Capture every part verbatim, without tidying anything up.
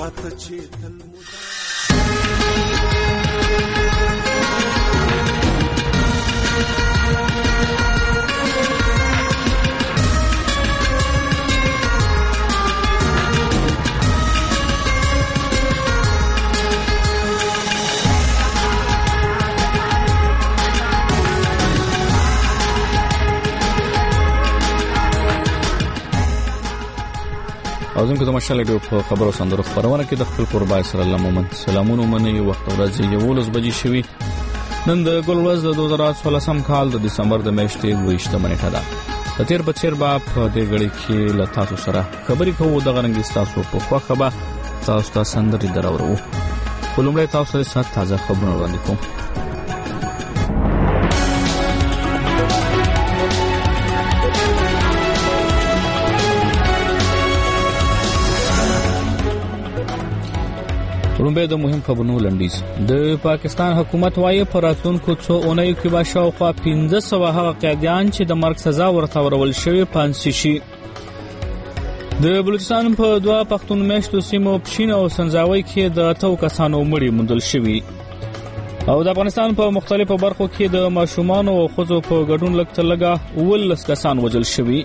दुःखात चेतन اوزم که د مشال ډیو په خبرو سندرو خبرونه کې د خپل قربای سره الله مومن سلامونه مني وخت ورځ یولس بجې شوي نن د ګل ورځ د دوه زره څوارلسم کال د دسمبر د میاشتې اوویشتمه نیټه ده د تیر په څیر به په دې غړي کې له تاسو سره خبرې کوو د غرنګ تاسو په خوښه به تاسو ته سندرې درورو ولومړی تاسو سره تازه خبرونه وړاندې کوم رومبه د مهم خبرونو لنډیز د پاکستان حکومت وايي پر راتلونکو څو اونیو کې به شاوخوا پنځه سوه هغه قیدیان چې د مرګ سزا ورته ورول شوی پانسي شي د بلوچستان په دوه پښتون میشتو سیمو پښین او سنځاوي کې د اتو کسانو مړي موندل شوي او د افغانستان په مختلفو برخو کې د ماشومان او ښځو په ګډون لږ لږه ولس کسان وژل شوي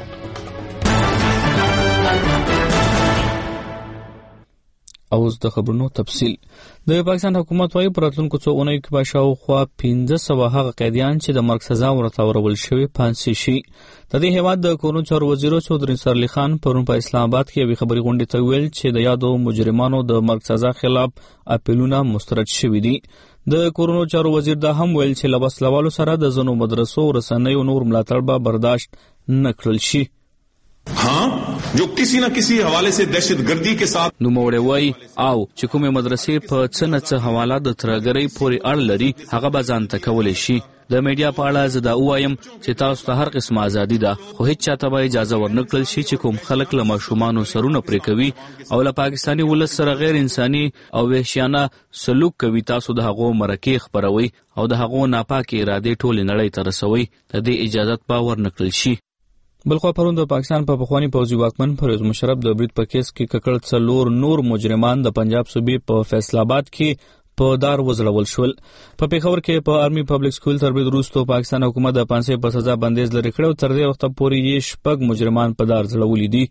اوس د خبرونو تفصیل د پاکستان حکومت وايي پر راتلونکو څو اونیو کې به شاوخوا پنځه سوه هغه قیدیان چې د مرګ سزا ورته ورول شوی پانسي شي د دې هیواد د کورونو چارو وزیر چودري سرلی خان پرون په اسلام آباد کې یوه خبري غونډه ته ویل چې د یادو مجرمانو د مرګ سزا خلاف اپیلونه مسترد شوي دي د کورونو چارو وزیر دا هم ویل چې له وسلوالو سره د ځینو مدرسو رسنیو نور ملاتړ به برداشت نه کړل شي हाँ जो किसी न किसी हवाले से दहशतगर्दी के साथ نوموړی وای او چې کومه مدرسې په څه نه څه حواله د ترګری پورې اړه لري هغه به ځان ته کولای شي د میډیا په اړه زه دا وایم چې تاسو ته هر قسم ازادي ده خو هیڅ چاته به اجازه ورنکړل شي چې کوم خلک له ماشومانو سرونه پرې کوي او له پاکستاني ولس سره غیر انساني او وحشیانه سلوک کوي تاسو د هغو مرکې خبروي او د هغو ناپاکه اراده ټول نړۍ ته رسوي د دې اجازه به ورنکړل شي بلخو پرون د پاکستان په پخوانی پوځي واکمن پرویز مشرف د برید په کیس کې ککړ څلور نور مجرمان د پنجاب صوبې په فیصل آباد کې په دار وزړول شول په پیښور کې په آرمي پبلک سکول تر برید وروسته پاکستان حکومت د پانسي په سزا بندیز لري کړو تر دې وخت پورې یې شپږ مجرمان په دار ځړولي دي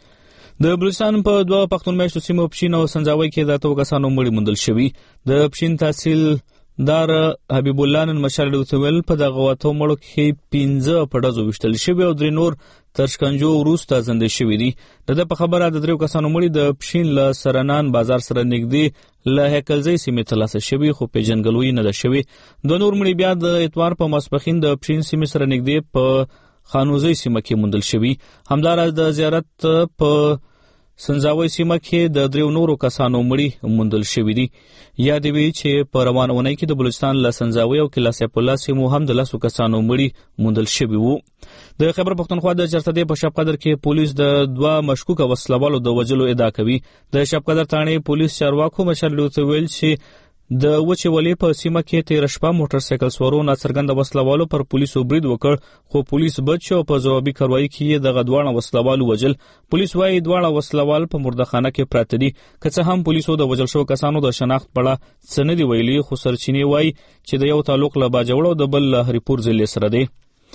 د بلوچستان په دوه پښتون میشتو سیمو پښین او سنځاوي کې د اتو کسانو مړي موندل شوي د پښین تحصیل دار حبیب الله نن مشال دوتویل په دغه واتو مړو کې پنځه په ډزو وشتل شوی او درې نور تر شکنجو وروسته زنده شوي دي د په خبره د دریو کسانو مړي د پښین له سرنان بازار سره نږدې له هکلځي سیمې ترلاسه شوي خو پیژنګلوي نه ده شوي د نور مړي بیا د اتوار په ماسپښین د پښین سیمې سره نږدې په خانوزي سیمه کې موندل شوي همداراز د زیارت په سنځاوي سیمه کې د دریو نورو کسانو مړي موندل شوي دي یاد وی چې په روان اونۍ کې د بلوچستان له سنځاوي او کلا سیف الله سیمو هم د لاسو کسانو مړي موندل شوي وو د خیبر پښتونخوا د چرتدې په شب قدر کې پولیس د دوه مشکوکه وسلوالو د وجلو ادعا کوي د شب قدر تانې پولیس چارواکو مشر لوته ویل چې د وچې ولې په سیمه کې تیر شپه موټر سایکل سوارو ناڅرګند وسلوالو پر پولیسو برید وکړ خو پولیس بچ شو په ځوابي کاروایی کې د غدوانه وسلوالو وجل پولیس وايي دواړه وسلوال په مردخانه کې پراته دي که څه هم پولیسو د وجل شو کسانو د شناخت په اړه څه نه دی ویلي خو سرچینې وايي چې د یو تعلق له باجوړ او د بل له هریپور ضلع سره دی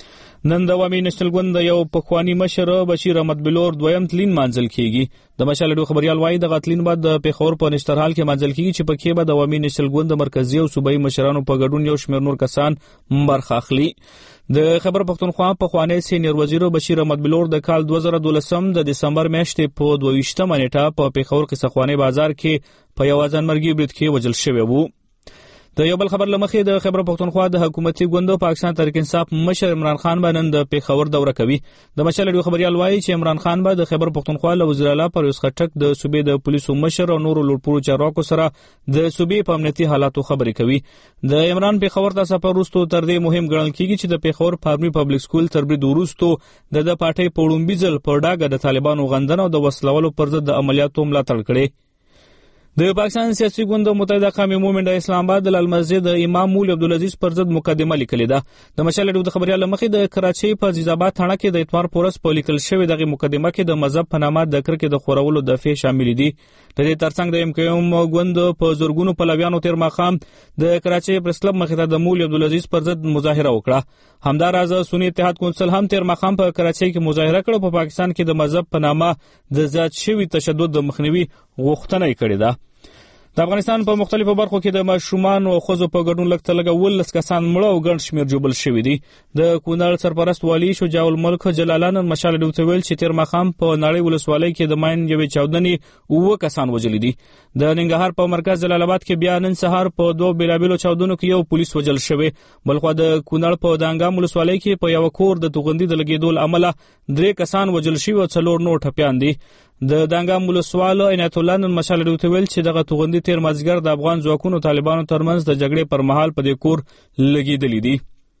نن د عوامي نېشنل ګوند یو پخوانی مشر بشیر احمد بلور دویم تلین منځل کیږي د مشال ډو خبريال وايي د غتلین بعد د پیښور په نشترحال کې منځل کیږي چې پکې به د عوامي نېشنل ګوند مرکزی او صوبایي مشرانو په ګډون یو شمېر نور کسان برخه اخلي د خبر پښتونخوا په خوانی سینیئر وزیر بشیر احمد بلور د کال دوه زره دولسم د دسمبر میاشتې په دوه ویشتمه نیټه په پیښور کې سخوانی بازار کې په یو ځانمرګي برید کې وژل شوی وو د یو بل خبر لمخې د خبر پښتونخوا د حکومتي ګوندو پاکستان تحریک انصاف مشر عمران خان باندې د پیښور دوره کوي د مشال ډیو خبريال وایي چې عمران خان به د خبر پښتونخوا له وزیر اعلی پرویز خټک د صوبې د پولیسو مشر او نورو لوړپوړو چارواکو سره د صوبې په امنیتي حالاتو خبرې کوي د عمران پیښور ته سفر وروسته تر دې مهم ګڼل کیږي چې د پیښور فارمي پبلک سکول تر برید وروسته د د پارټۍ په وړومبي ځل په ډاګه د طالبانو غندنه او د وسلوالو پر ضد د عملیاتو ملاتړ کړي د پاکستان سیاسي ګوند متحده قومي مومنټ د اسلام آباد د لال مسجد امام مولوي عبدالعزیز پر ضد مقدمه لیکلې ده. د مشال د خبريال مخې د کراچۍ په عزیزآباد تھانه کې د اتمار پورس په لیکل شوی دغه مقدمه کې د مذهب په نامه د کرکې د خورولو دفعې شامل دي. د دې ترڅنګ د ام کیو ام ګوند په زورګونو پلویانو تیر ماخام د کراچۍ پریس کلب مخې ته د مولوي عبدالعزیز پر ضد مظاهره وکړه. همداراز سنی اتحاد کونسل هم تیر ماخام په کراچۍ کې مظاهره کړه. په پاکستان کې د مذهب په نامه د زیات شوی تشدد د مخنیوي غوښتنه کړې ده. د افغانستان په مختلفو برخو کې د ماشومان او ښځو په ګډون لږ تر لږه ولس کسان مړه او ګڼ شمېر ژوبل شوي دي. د کونړ سرپرست والي شجاع الملک جلاله نن مشال ډیو ته ویل چې تیر ماښام په نړۍ ولسوالۍ کې د ماین یوې چاودنې اووه کسان وژلي دي. د ننګرهار په مرکز جلال آباد کې بیا نن سهار په دوه بیلابیلو چاودنو کې یو پولیس وژل شوی. بلخوا د کونړ په دانګام ولسوالۍ کې په یو کور د توغندي د لګېدو له امله درې کسان وژل شوي او څلور نور ټپیان دي. د دانګام ولسوال عنایت الله نن مشال ډیو ته ویل چې دغه توغندي تیر مازیګر د افغان ځواکونو طالبانو ترمنځ د جګړې پر مهال په دې کور لګېدلې دي.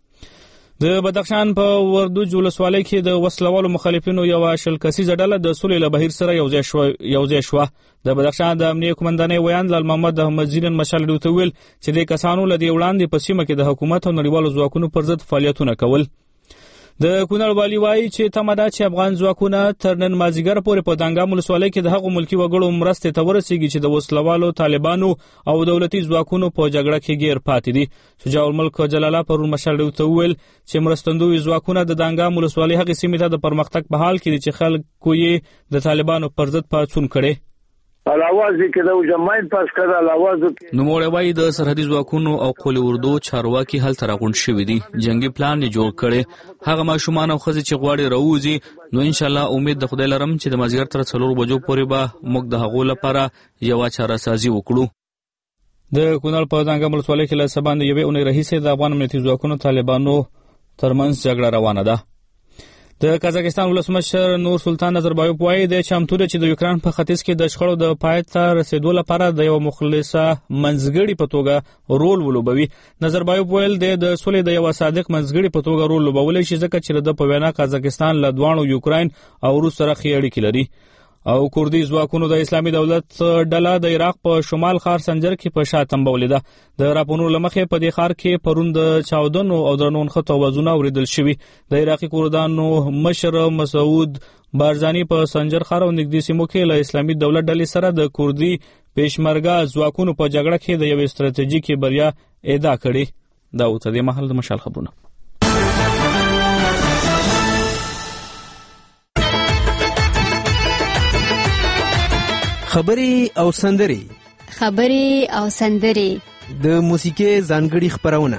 د بدخشان په وردوج ولسوالۍ کې د وسلوالو مخالفینو یو شل کسیزه ډله د سولې له بهیر سره یوځای شو یوځای شو د بدخشان د امنیه قومندانۍ ویان لال محمد احمد زین مشال ډیو ته ویل چې د کسانو له دی وړاندې په سیمه کې د حکومت او نړیوالو ځواکونو پر ضد فعالیتونه کول. د کونړ والی وایي چې تمه ده چې افغان ځواکونه تر نن مازیګر پورې په دانګام ولسوالۍ کې د هغو ملکي وګړو مرستې ته ورسیږي چې د وسلوالو طالبانو او دولتي ځواکونو په جګړه کې ګیر پاتې دي. شجاع الملک جلاله پرون مشال ډیو ته وویل چې مرستندوی ځواکونه د دانګام ولسوالۍ هغې سیمې ته د پرمختګ په حال کې دي چې خلکو یې د طالبانو پر ضد پاڅون کړی. الاوازي کې د جماعت پاس کړه الاوازو کې نو موږ وایي د سرحدي ځواکونو او قول اردو چارواکي هلته راغونډ شوي دي. جنگي پلان یې جوړ کړی. هغه ماشومان او ښځې چې غواړي راوځي نو ان شاء الله امید د خدای لرم چې د مازیګر تر څلور بجو پورې به موږ د هغو لپاره یوه چارهسازي وکړو. د کونړ په دانګام ولسوالۍ کې له سبا د یوې اونۍ راهیسې د افغان امنیتي ځواکونو طالبانو ترمنځ جګړه روانه ده. د قزاقستان ولسمشر نور سلطان نظربایوف وایي د چمتو ده چې د یوکران په ختیځ کې د شخړو د پای ته رسیدو لپاره د یو مخلصه منځګړي په توګه رول ولوبوي. نظربایوف ویل د د سولې د یو صادق منځګړي په توګه رول لوبولی شي ځکه چې د په وینا قزاقستان له دواړو یوکراین او روس سره ښې اړیکې لري. او کردي ځواکونو د اسلامي دولت ډله د عراق په شمال ښار سنجر کې په شا تنبولې ده. د راپورونو له مخې په دې ښار کې پرون د چاودنو او درنو نښتو اوازونه اورېدل شوي. د عراقي کردانو مشر مسعود بارزاني په سنجر ښار او نږدې سیمو کې له اسلامي دولت ډلې سره د کردي پېشمرګه ځواکونو په جګړه کې د یوې ستراتیژیکې بریا ادعا کړې. دا اوس د مهال د مشال خبرونه. خبري او سندري خبري او سندري د موسیقي ځانګړي خبرونه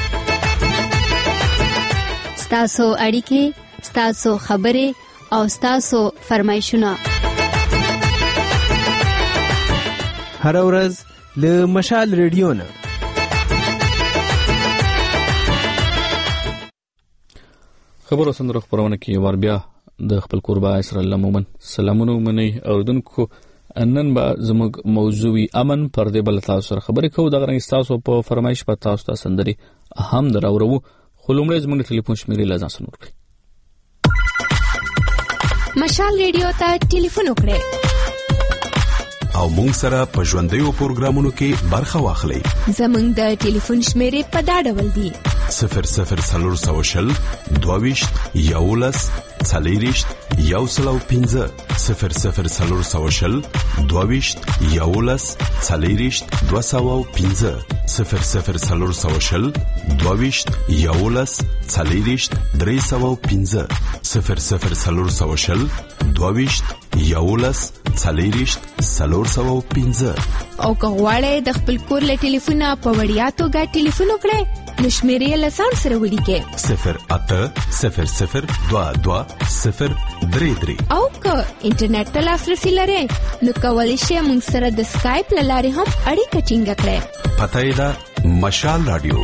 ستاسو اړیکې ستاسو خبري او ستاسو فرمایشونه هر ورځ له مشال ریډیو نه. خبرو سندرو خبرونه کې ور بیا د خپل قربا اسر الله مومن سلامونه مني اوردونکو. نن به زموږ موضوعي امن پر دې بل تاسو سره خبرې کوو. دغه رنګ تاسو په فرمایش په تاسو ته سندري هم دراوړو. خو لومړی زموږ ټلیفون شمیرې لا ځان سنور کړئ. مشال ریډیو ته ټلیفون وکړئ او مونږ سره په ژوندیو پروګرامونو کې برخه واخلئ. زموږ د ټلیفون شمیرې په دا ډول دي: صفر صفر څلور سوه شل دوه ویشت یولس څلېرویشت یو سل او پنځه صفر صفر څلور سوه شل دوه ویشت یولس څلېرویشت دوه سوه او پنځه صفر صفر څلور سوه شل دوه ویشت یولس څلېرویشت درې سوه او پنځه صفر صفر څلور سوه شل دوه ویشت یولس څلېرویشت څلور سوه او پنځه. او که غواړئ د خپل کور له ټلیفونه په وړیا توګه ټلیفون وکړئ نو شمیرې له ځان سره ولیکئ: صفر اته صفر صفر دوه دوه صفر درې درې. او که انټرنیټ ته لاسرسي لرئ نو کولی شئ موږ سره د سکایپ له لارې هم اړیکه ټینګه کړئ. پته یې ده مشال راډیو.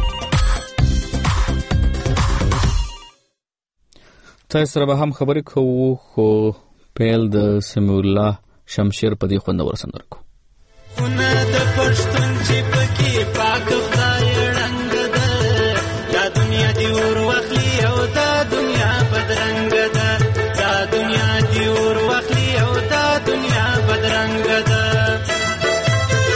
تاسو سره به هم خبرې کوو خو پیل د سمیع الله شمشیر په دې خوندور سندره کو. خونه د پښتون چې پکې پاک خدای رنگ ده دا دنیا دی ور واخلي او دا دنیا بدرنګ ده دا دنیا دی ور واخلي او دا دنیا بدرنګ ده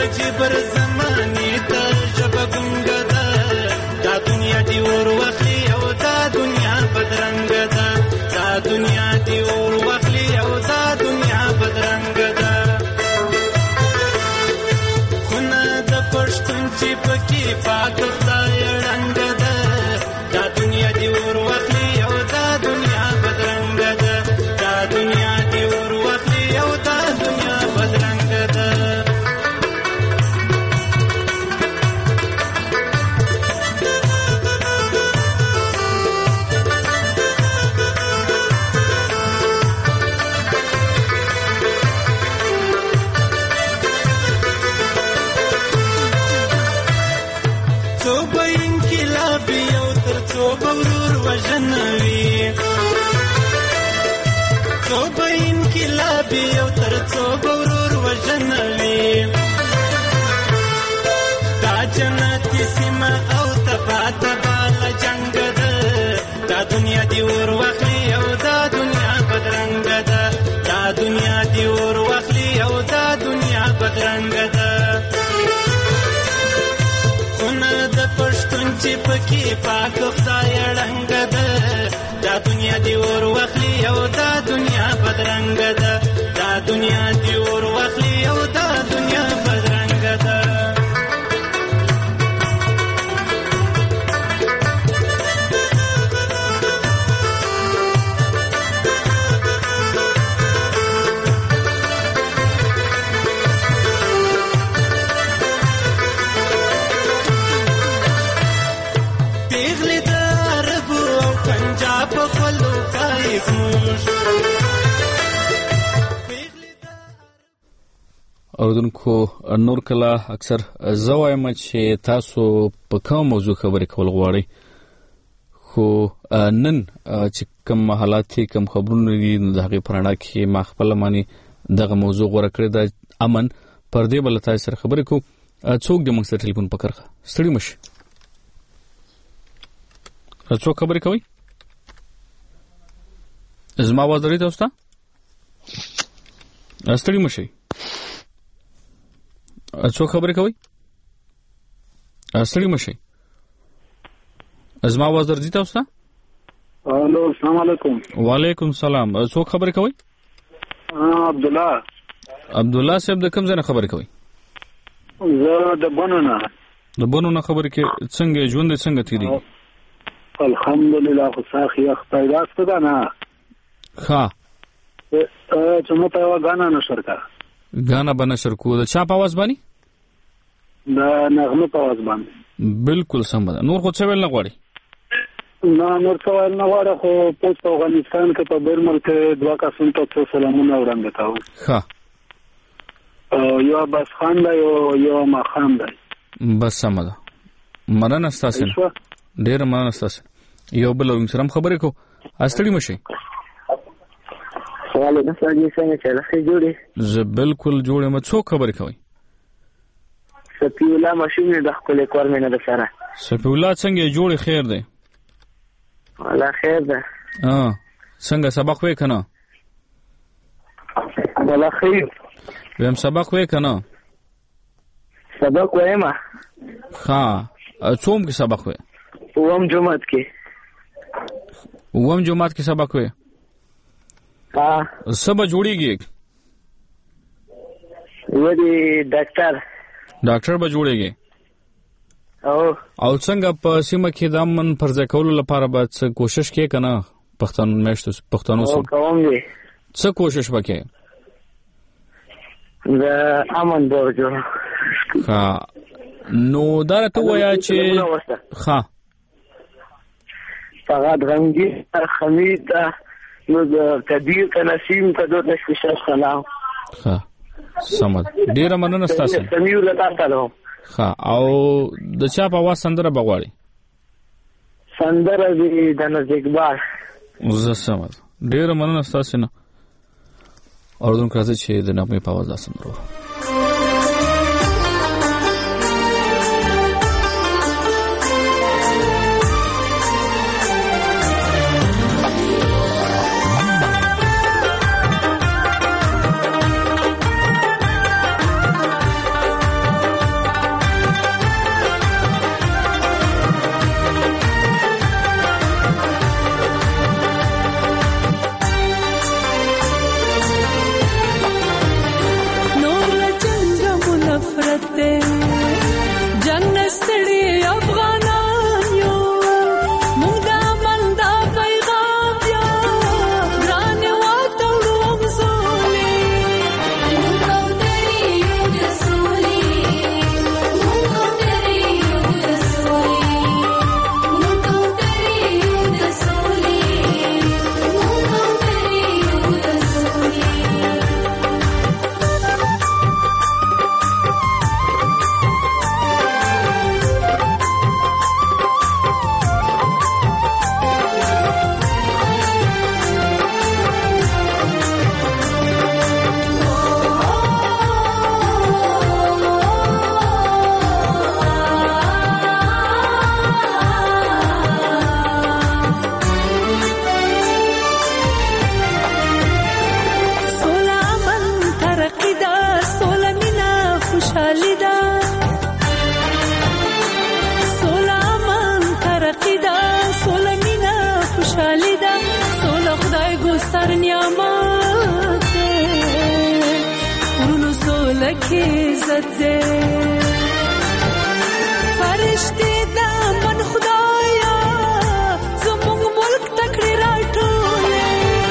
جبر زمانې ته ژبه ګونګه ده دا دنیا دی اور واخلي او دا دنیا بدرنګه ده دا دنیا دی اور واخلي او دا دنیا بدرنګه ده خونه د پښتون چې پکې پاک خدای ړنګه ده دا دنیا دی اور واخلي او دا دنیا بدرنګه ده دا دنیا دی اور واخلي او دا دنیا بدرنګه ده وژنوي څو به انقلابي او تر څو به ورور وژنوي دا جنتي سیمه او تبا تبا له جنګ ده دا دنیا دی اور واخلي او دا دنیا بدرنګه ده دا دنیا دی اور واخلي او دا دنیا بدرنګه ده خونه د پښتون چې پکې پاک خدای ړنګه ده دا دنیا دی اور واخلي او دا دنیا بدرنګه ده دا دنیا دی اور واخلي او دا دنیا بدرنګه ده اوردونکو نور کله اکثر زه وایم چې تاسو په کوم موضوع خبرې کول غواړئ خو نن چې کوم حالات کوم خبرونه دي د هغې په رڼا کې ما خپله باندې دغه موضوع غوره کړې ده امن پر دې بله تاسو سره خبرې کوو څوک د موږ سره ټلیفون په کرښه ستړي مه شئ څوک خبرې کوئ زما آواز لرئ تاسو ته ستړي مه شئ څوک خبرې کوي ستړي مه شئ زما آواز درځي تاسو ته الو السلام علیکم وعلیکم السلام څوک خبرې کوي عبد الله عبد الله صاحب د کوم ځای نه خبرې کوي زه د بنو نه د بنو نه خبرې کې څنګه ژوند څنګه تیریږي الحمدلله خو ساخي خدای داسته ده نه ښه چې مو ته غانا نشر کا غانا بنشر کو د چا په आवाज باندې د نغمه په आवाज باندې بالکل سم ده نور خو څه ویل نه غواړي نه نور څه ویل نه غواړي خو په افغانستان کې په بیر ملک دوا کسان ته څو سلامونه وړاندې تاو ښه یو بس خان دی او یو ما خان دی بس سم ده مننه ستاسو ډیر مننه ستاسو یو بل سره خبرې کو استړي مشي سوال نه سړي څنګه چلخې جوړي زه بالکل جوړه م څو خبرې کوي سپی الله ماشین د خپل کور مې نه سره سپی الله څنګه جوړي خیر دی الله خیر ده اه څنګه سبق وې کنه الله خیر ویم سبق وې کنه سبق وایم ها څوم کې سبق وې ووم جمعات کې ووم جمعات کې سبق وې ها سبا جوړیږي ودی ډاکټر ډاکټر به جوړیږي او او څنګه په سیمه کې د امن پر ځای کولو لپاره به څه کوشش کې کنه پښتون میشتو پښتنو سره کوم دي څه کوشش وکړي د امن برجو ها نو دا ته ویا چې ها فقط رنگی خمید نو د کبیر ک نسیم ک دوت نشو سلام ها سمد ډیر مننه تاسو سمیر لتا تعالو ها او د چا په واس سندره بغواړي سندره دی د نزدیکبار زه سمد ډیر مننه تاسو نه اردن کراځي چې د نغمه په आवाज سندرو کې عزت دې فرشتي د من خدایا زموږ ملک تکړه راټولې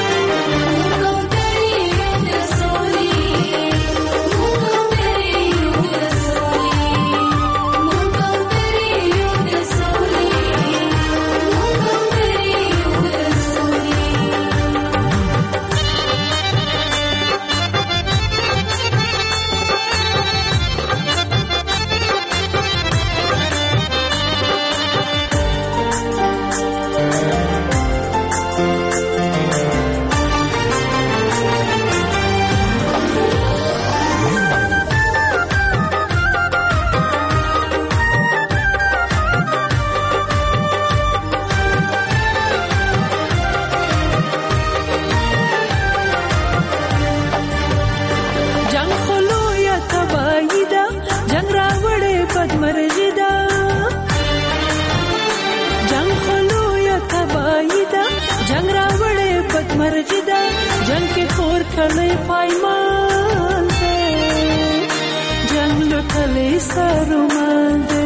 کلی پایمان دے جنگ لکلی سرومان دے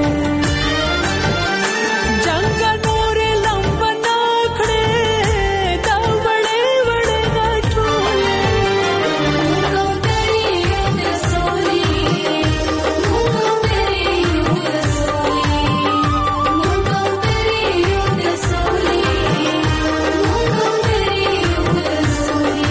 جنگ نور لمبنا کھڑے دا بڑے بڑے گھٹولے مونگو تیری یود سولی مونگو تیری یود سولی مونگو تیری یود سولی مونگو تیری یود سولی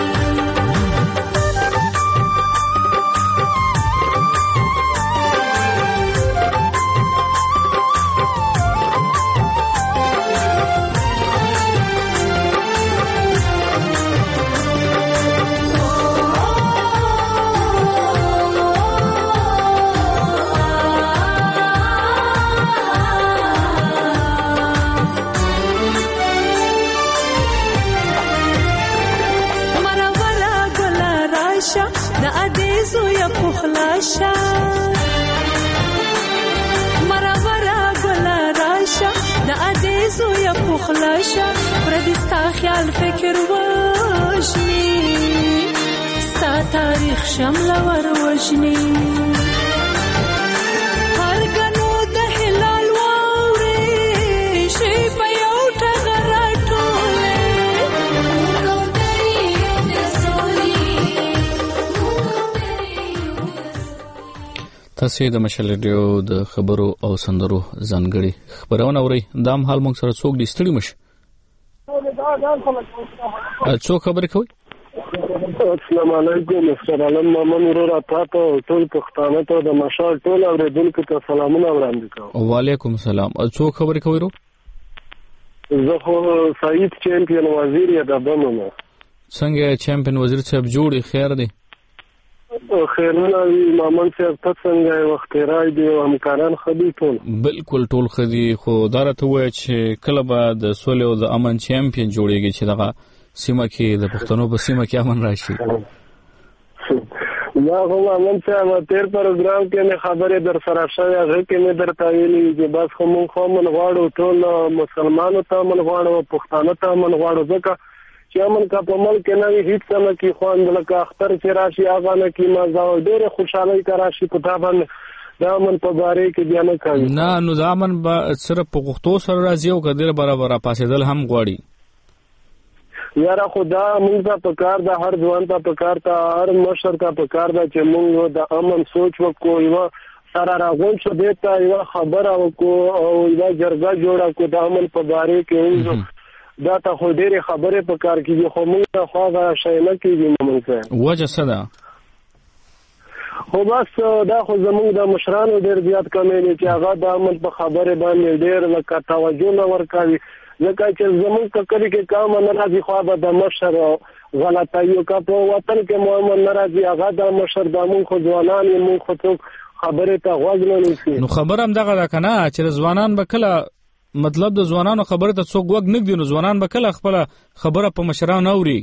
خلاصه پردستا خیال فکر وشنی ستا تاریخ شمل ور وشنی هر گنو د هلال واوري شي په یو ټغر راټوله مونږ تیری یود سولي مونږ تیری یود تاسو د مشال ریډیو د خبرو او سندرو ځانګړي خبرونه اورئ دا هم حال موږ سره څوک دي ستړي مش څوک خبرې کوي السلام علیکم مستر علم مامن ورور تاسو ټول پښتانه ته د مشال ټول اوریدونکو ته سلامونه وړاندې کوم وعلیکم السلام څوک خبرې کوي رو زه خو سعید چمپیون وزیر یا د بنو څنګه چمپیون وزیر صاحب جوړي خیر دی خیرونه مامن صاحب ته څنګه وخت راي دي او همکاران خدي ټول بالکل ټول خدي خو دارته وای چې کله به د سولې او د امن چمپیون جوړیږي چې دغه سیمه کې د پښتنو په سیمه کې امن راشي یا هو امن صاحب تیر پروګرام کې نه خبره در سره شوه هغه کې مې درته ویلي چې بس کوم خو من غواړو ټول مسلمانانو ته من غواړو پښتانه ته من غواړو ځکه چې امن کا په ملک نه وي هیڅ څه کې خوان لکه اختر چې راشي هغه نه کې مزه ډېر خوشحالي کا راشي په تا باندې دا امن په باره کې بیا نه کوي نه نو دا امن به صرف په غوښتو سره راځي او کډیر برابر پاسېدل هم غواړي یاره خدا موږ ته په کار دا هر ځوان ته په کار ته هر مشر ته په کار دا چې موږ د امن سوچ وکړو یو سره راغون شو دیتا یو خبره وکړو او یو جرګه جوړه کو د امن په باره کې دا ته خو ډېرې خبرې په کار کېږي خو موږ ته خو هغه شی نه کېږي موږ ته وجه څه ده خو بس دا خو زموږ د مشرانو ډېر زیات کمی دی چې هغه د امن په خبرې باندې ډېر لکه توجه نه ورکوي ځکه چې زموږ په کلي کې کام نه راځي خو به د مشر غلطایو که په وطن کې مو امن نه راځي هغه د مشر د موږ خو ځوانان یې موږ خو څوک خبرې ته غوږ نه نیسي نو خبره هم دغه ده که نه چې ځوانان به کله مطلب د ځوانانو خبره ته څوک وګ نګدي نو ځوانان به کله خپل خبره په مشرانو اوري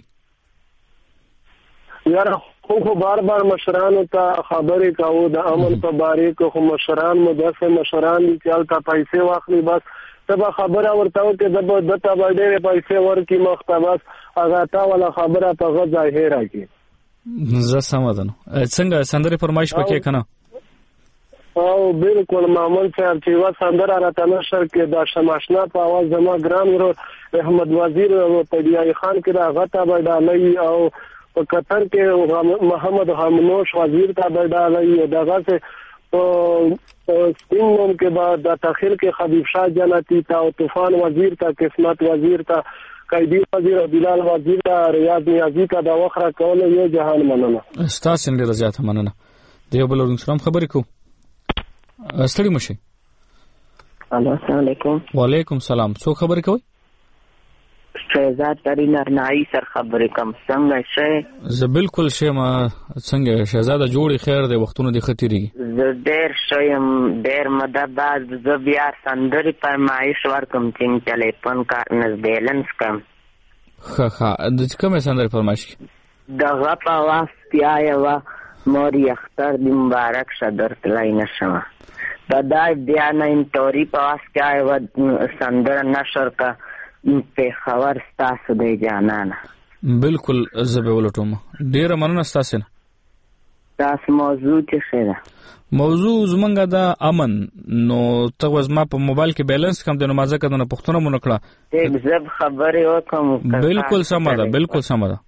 یار خو خو بار بار مشرانو ته خبرې کاوه د امن په باره کې خو مشران مو داسې مشران دي چې الته پیسې واخلي بس تبه خبره ورته وکړي د دته به ډېرې پیسې ورکړي مخته بس هغه تا ولا خبره په غ ظاهره کې زه سم ده نو څنګه سندرې فرمایش پکې کنه او بالکل معمول صاحب چې وا سندره راته نشر کې دا شماشنا په आवाज زما ګران ورو احمد وزیر او طبيعي خان کې راغه ته بدالي او په قطر کې محمد حمنوش وزیر ته بدالي دغه څه په سپینوم کې بعد د تاخير کې حبیب شاه جنتی ته او طوفان وزیر ته قسمت وزیر ته قیدی وزیر او بلال وزیر ته ریاض نیازی ته د وخره کول یو جهان مننه استاد څنګه رضایت مننه دیو بل ورن سلام خبرې کو ستړي مشه. السلام علیکم. وعلیکم السلام. څو خبرې کوي؟ شهزاد ترین ارنایی سر خبرې کوم. څنګه شې؟ زه بالکل شه ما څنګه شهزاده جوړي خیر دی وختونه دی خطرېږي. زه ډېر شیم ډېر مده بعد زه بیا سندرې فرمایش ورکوم چې ټلیفون کار نه بیلنس کم. ښه ښه د کومه سندرې فرمایش دغه په وخت بیا یوه موري اختر دی مبارک شه درتلی نشمه په دا بیا نه انټوري په وخت کې یوه سندره نشر که پېښور ستاسو دی جانانه. بالکل زه به ولټوم. ډېره مننه ستاسو نه. ستاسو موضوع چې ښه ده؟ موضوع زمونږ د امن نو ته اوس ما په موبایل کې بیلنس کم دی نو ما ځکه دنه پوښتنه مو نه کړه. زه خبرې وکړم. بالکل سمه ده بالکل سمه ده.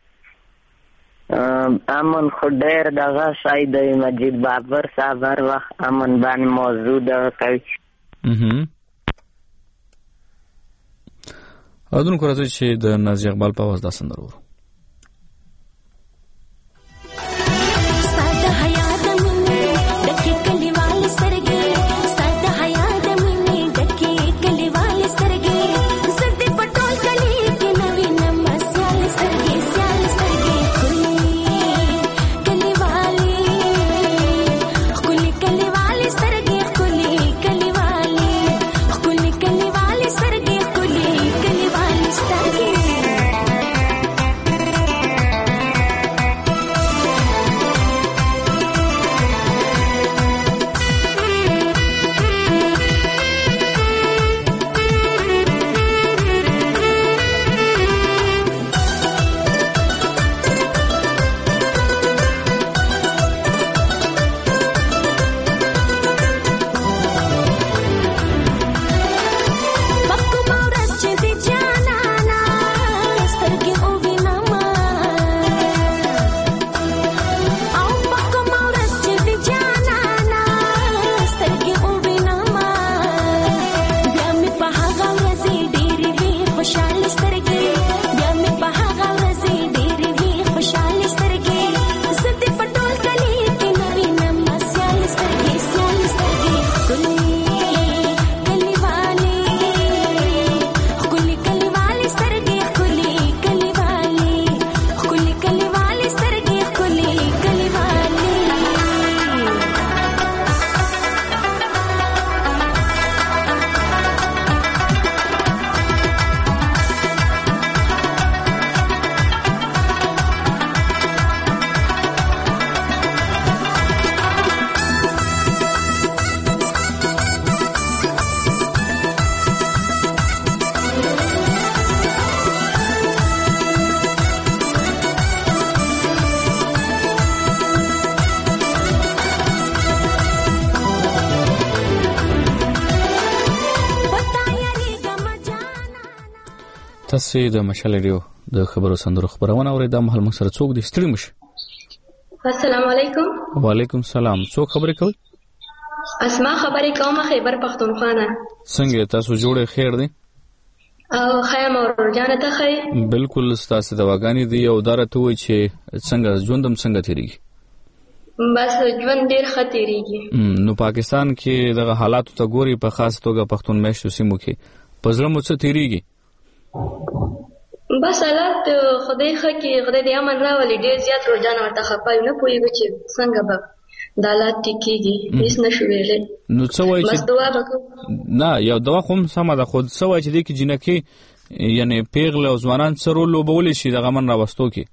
امن خو ډېر دغه شی دی مجید بابر صاحب هر وخت امن باندې موضوع دغه کوي. اودونکو راځي چې د نازي اقبال په اواز دا سندره ورو. تاسو د مشال ریډیو د خبرو سندرو خبرونه اورئ. دا مهال موږ سره څوک دي؟ ستړي مشه. السلام علیکم. وعلیکم السلام. څوک خبرې کوي؟ اسما خبرې کوم خیبر پختونخوا نه. څنګه تاسو جوړه خیر دي؟ او خیم اور جان ته خی. بالکل تاسو د واغانی دی او دارته وای چې څنګه ژوندم څنګه تیریږي؟ بس ژوند ډیر خطرېږي. نو پاکستان کې دغه حالات ته ګوري په خاص توګه پښتون میشتو سیمو کې پزړه مو څه تیریږي؟ بس حالات خدای خکې خدای دې امن راولي. ډیر زیات روزانه ورته خپای نه پويږي چې څنګه به د حالات ټیکيږي. هیڅ نشو ویلې. نو څه وایي بس دعا وکړو. نه یو دوا خو سم ده. خود څه وایي چې دې کې جنکه یعنی پیغله او ځوانان سره لوبول شي د غمن راوستو کې؟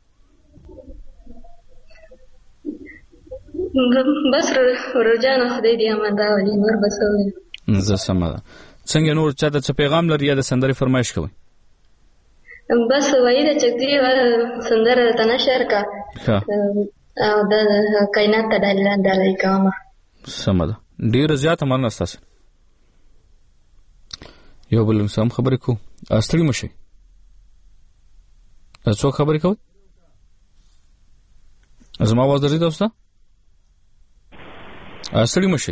بس روزانه خدای دې امن راولي نور بس وي. زه سم ده. څنګه نور چاته څه پیغام لري یا د سندرې فرمایش کوي؟ بس وایي د چکدي سندره ته نشر کا او د کائنات ته ډالۍ کوم. سمه ده، ډېره زیاته مننه ستاسو. یو بل سم خبرې کو استړي مشي څو خبرې کوي زما आवाज درځي تاسو ته؟ استړي مشي.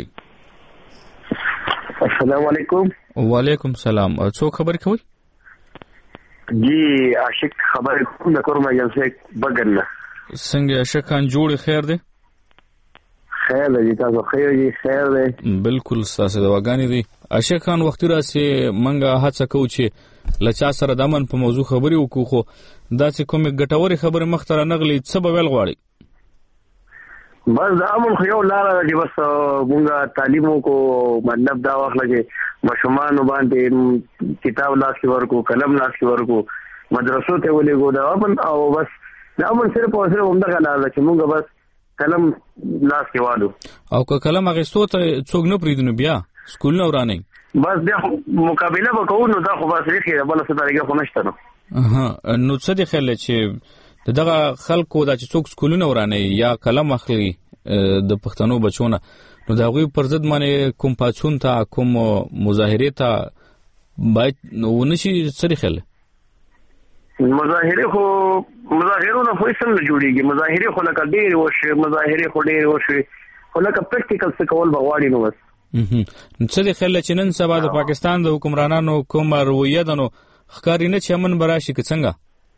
السلام علیکم. وعلیکم السلام. څو خبرې کوي؟ جی عاشق خبرې کوم د کورما جنسه بغل. څنګه عاشق خان جوړ خیر دی؟ خیر دی تاسو خیر دی خیر دی بالکل تاسو د واګانی دی. عاشق خان وخت راسي منګه هڅه کوو چې لچا سره د امن په موضوع خبرې وکړو، خو دا چې کومه ګټوري خبره مختره نغلي څه به ویل غواړي؟ بس د امن خو یو لار دی، بس مونږه تعلیمو کو مطلب دا واخله چې مشومان باندې کتاب لاس کې ورکو، قلم لاس کې ورکو، مدرسو ته ولېګو دا امن. او بس د امن صرف او صرف همدغه لار چې مونږه بس قلم لاس کې والو او که قلم اغستو ته څوک نه پریدنو بیا سکول نه ورانه بس بیا مقابله وکړو نو دا خو بس ریخي بل څه طریقه خو نشته نو. اها نو څه دی خل چې دغه خلکو دا چې څوک سکول نه ورانه یا قلم اخلي د پښتنو بچونه نو دا غوي پر ضد باندې کوم پاتون ته کوم مظاهره ته باید ونشي سری خل مظاهره خو مظاهرونه خو څنګه جوړیږي؟ مظاهره خو لکه ډېر وشي، مظاهره خو ډېر وشي، خو لکه پریکټیکل څه کول بغواړي نو بس. څه دی خل چې نن سبا د پاکستان د حکمرانانو کوم رویه دنو ښکاری نه چې امن براشي که څنګه؟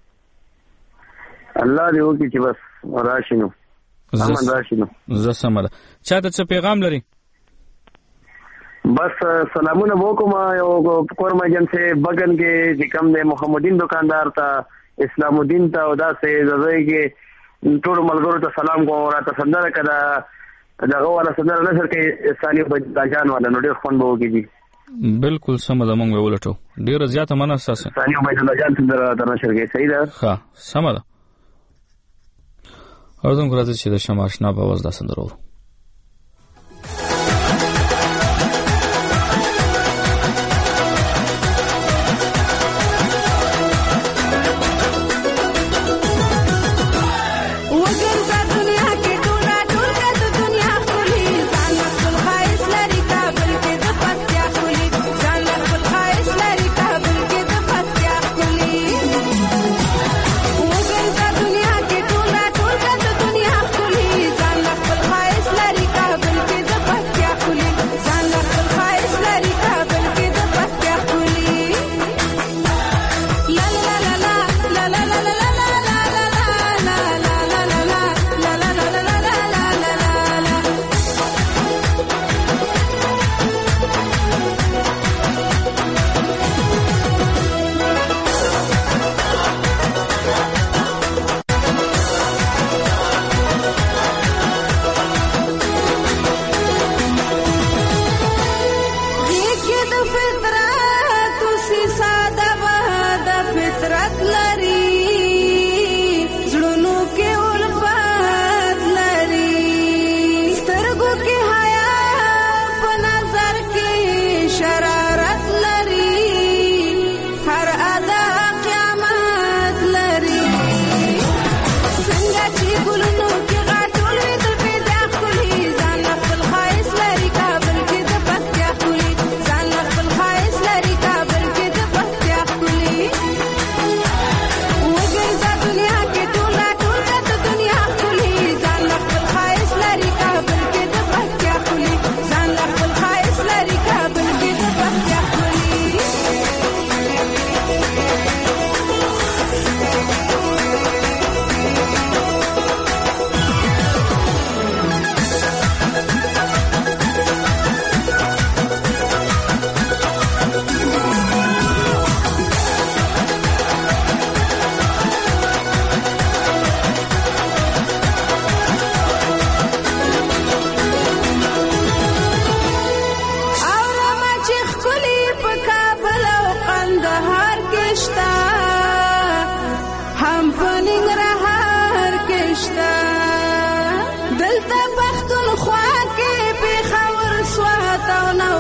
الله دې وکړي چې بس راشي نو امن راشي نو. زه سمره چاته څه پیغام لري؟ بس سلامونه وکم یو کورما جنسه بغن کې چې کوم د محمدین دکاندار ته اسلام الدین ته او دا سه زوی کې ټول ملګرو ته سلام کوم. راته سندره کړه دغه والا سندره نشر کې ثاني بجان والا نو ډېر خوند وو کېږي. بالکل سم ده مونږ ولټو ډېر زیاته مننه تاسو. ثاني بجان سندره نشر کې صحیح ده. ها سم ده. اردن راځي چې د شماشنا په आवाज دا سندره ورو.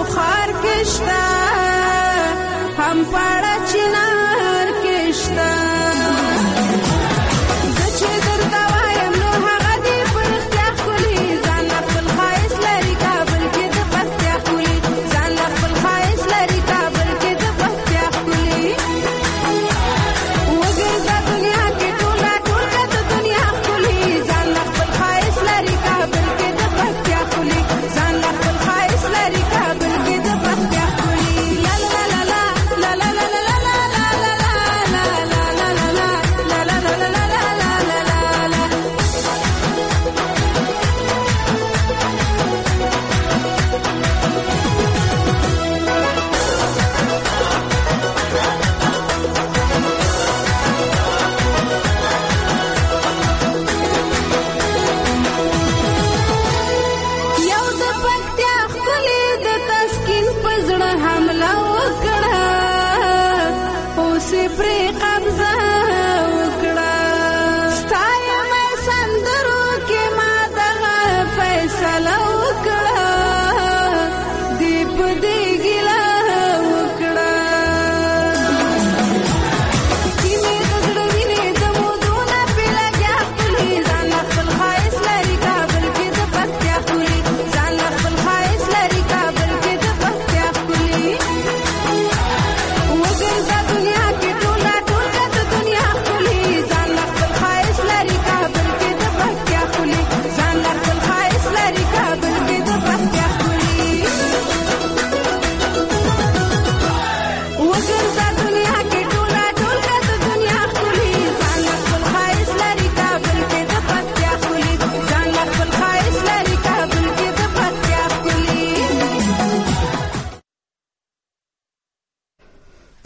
هم پاړه چنار کېشتا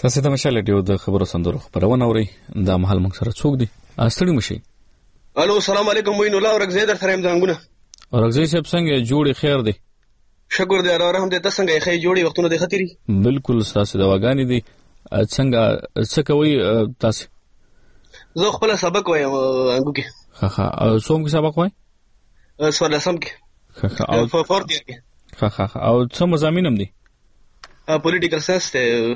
تاسو ته مشال ډیو د خبرو سندرو خبرونه اوري دا محل موږ سره څوک دي استړي مشي. الو السلام علیکم وین الله ورغزی در سره زنګونه ورغزی صاحب څنګه جوړي خیر دی؟ شکر دی الله رحم دې تاسو څنګه خې جوړي وختونه د خطري بالکل تاسو دواګانی دي څنګه څه کوي تاسو؟ زه خپل سبق وایم انګو کې. ها ها څوم کې سبق وای؟ سوال سم کې. ها ها او فورت کې. ها ها او څه مضامین هم دي؟ پولیټیکل ساينس ته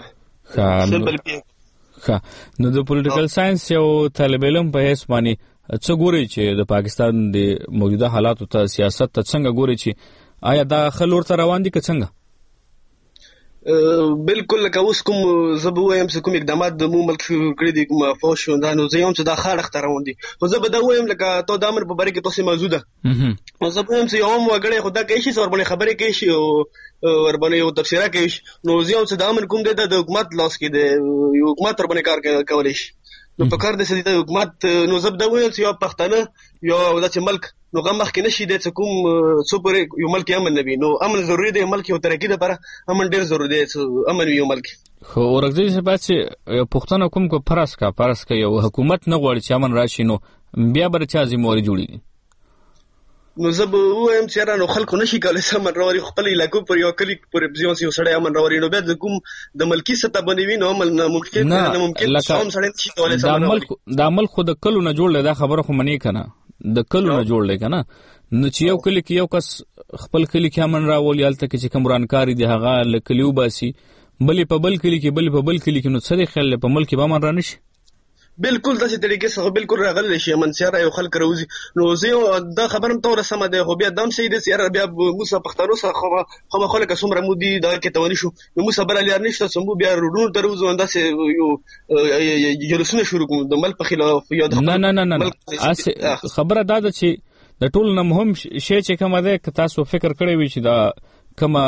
ها نو د پولیټیکل ساينس یو طالب علم په هیڅ باندې څه ګوري چې د پاکستان د موجوده حالاتو ته سیاست ته څنګه ګوري چې آیا دا خلور ته روان دي که څنګه؟ بالکل لکه اوس کوم زه به وایم چې کوم اقدامات د مو ملک شروع کړي دي کوم فوج شو دا نو زه یم چې دا خاړه ختره روان دي خو زه به دا وایم لکه ته د امر په باره کې تاسو موجوده نو زه به وایم چې یو وګړی خدا کوي شي وربنې خبرې کوي شي او وربنې یو تفسیره کوي نو زه یم چې د امر کوم دی د حکومت لاس کې دی یو حکومت وربنې کار کولی شي نو په کار د سړي حکومت نو زه به دا وایم چې یو پښتانه یو داسې ملک نو غم مخکې نشي د کوم سپر یو ملک امن نبی نو امن ضروری دی ملک یو ترقی لپاره امن ډیر ضروری دی امن یو ملک خو ورغزي چې بس پښتون کوم کو پرس کا پرس کا یو حکومت نه غواړي چې امن راشي نو بیا بر چا ذمہواری جوړي نو زه به وایم چې را نو خلکو نشي کولای امن راوړي خپل علاقو پر یو کلی پر ځون یو سړی امن راوړي نو بیا د کوم د ملکی سطح باندې وینو عمل نه ممکن نه ممکن څوم سړی نشي کولای د ملک د ملک خود کلو نه جوړل دا خبره خو منی کنه د کلو نه جوړل کنه نو چې یو کلی کې یو کس خپل کلی کې امن راولي الته کې چې کمرانکاری دی هغه لکلیو باسي بلې په بل کلی کې بلې په بل کلی کې نو څه دی خل په ملک به امن را نشي بالکل داسې طریقې سره بالکل راغلی شي امن سره یو خلک راوځي نو زه دا خبرم تور سم ده خو بیا دام سي دي سره بیا موسی پختانو سره خو خو خلک سمره مودي دا کې تونی شو نو موسی بل لار نشته سمو بیا روډونو دروځو انداسه یو جلسونه شروع کوم د مل په خلاف یو نه نه نه نه خبره دا ده چې د ټول نه مهم شی چې کومه ده ک تاسو فکر کړی وي چې دا کومه